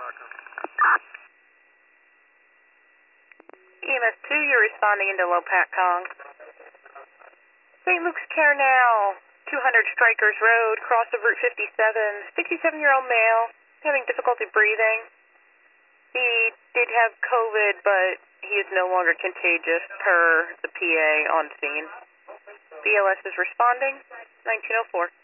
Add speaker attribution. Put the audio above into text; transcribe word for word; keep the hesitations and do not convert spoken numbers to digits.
Speaker 1: E M S two, you're responding into Lopatcong. Saint Luke's Care Now, two hundred Strikers Road, cross of Route fifty-seven, sixty-seven-year-old male, having difficulty breathing. He did have COVID, but he is no longer contagious per the P A on scene. B L S is responding, nineteen oh four.